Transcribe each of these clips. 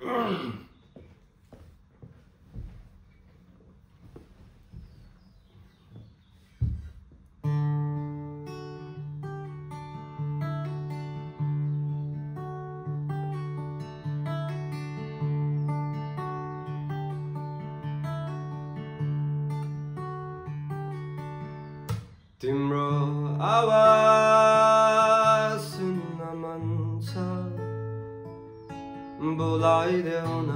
तिम्रो आवाज सुन्न मन छ बोलाइदेऊ न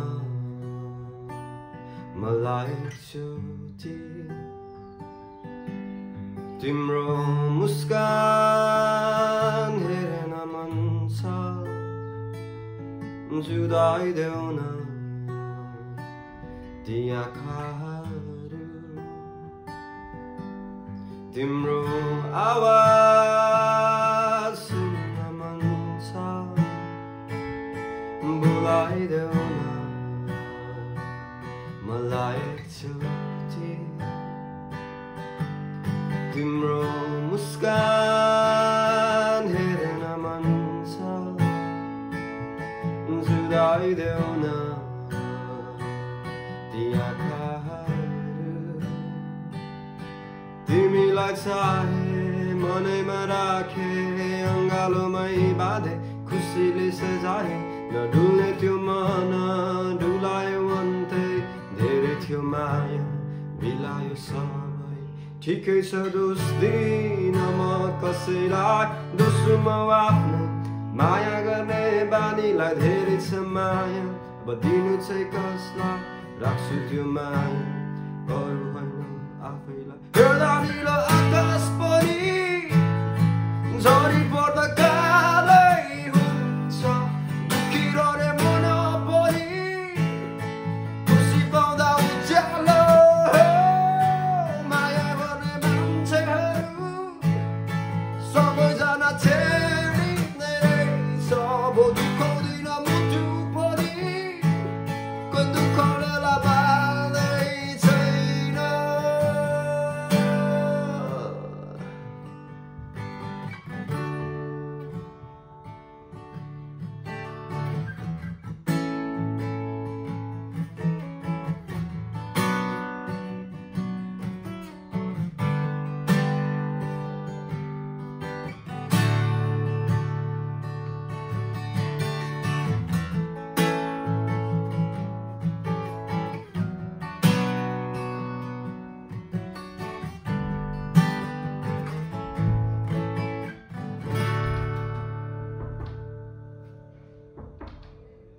मलाई एकचोटि तिम्रो मुस्कान हेर्न मन छ जुदाइदेऊ न ती आँखाहरू तिम्रो आवाज सुन्न मन छ बोलाइदेऊ न मलाई एकचोटि तिम्रो मुस्कान हेर्न मन छ जुदाइदेऊ न ती आँखाहरू तिमीलाई चाहे मनैमा राखे अङ्गालोमै बाँधे खुसीले सजाए नडुल्ने त्यो मन डुलायो अन्तै धेरै थियो माया बिलायो सबै ठिकै छ दोष दिन म कसैलाई दोस्रो म आफ्नो माया गर्ने बानीलाई धेरै छ माया अब दिनु चाहिँ कसलाई राख्छु त्यो माया अरू होइन आफैलाई हेर्दा निलो आकाश पनि झरी